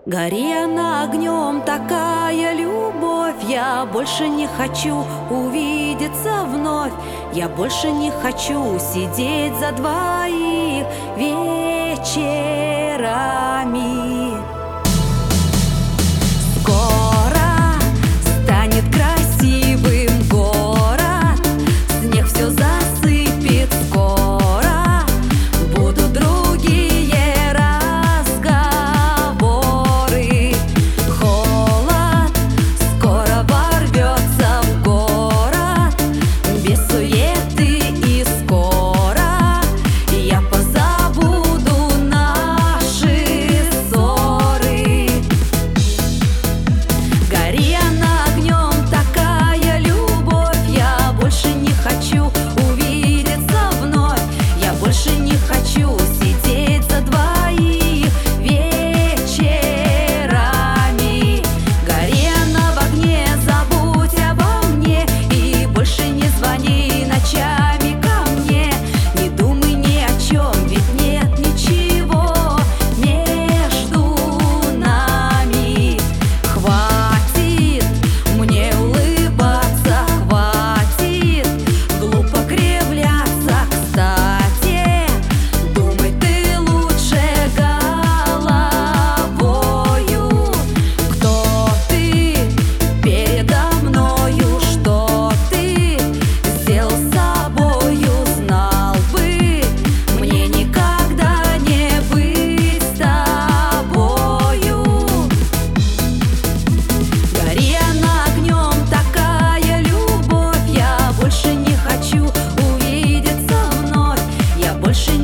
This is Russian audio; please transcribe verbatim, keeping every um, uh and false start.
Гори она огнем, такая любовь. Я больше не хочу увидеться вновь. Я больше не хочу сидеть за двоих вечерами. Скоро станет красивым город, снег все засыпет скоро. Будут другие разговоры. Холод скоро ворвется в город, без суеты и скоро я позабуду наши ссоры. Гори она огнем, такая любовь. Я больше не хочу увидеться вновь. Я больше не хочу сидеть за двоих вечерами. Гори она в огне, забудь обо мне и больше не звони ночами ко мне. Не думай ни о чем, ведь нет ничего между нами. Хватит мне улыбаться, хватит глупо кривляться. Кстати, думай ты лучше головою. Кто ты передо мною, что ты сделал с собою, знал бы мне никогда не быть с тобою. Гори она огнем, такая любовь. Я больше не хочу увидеться вновь. Я больше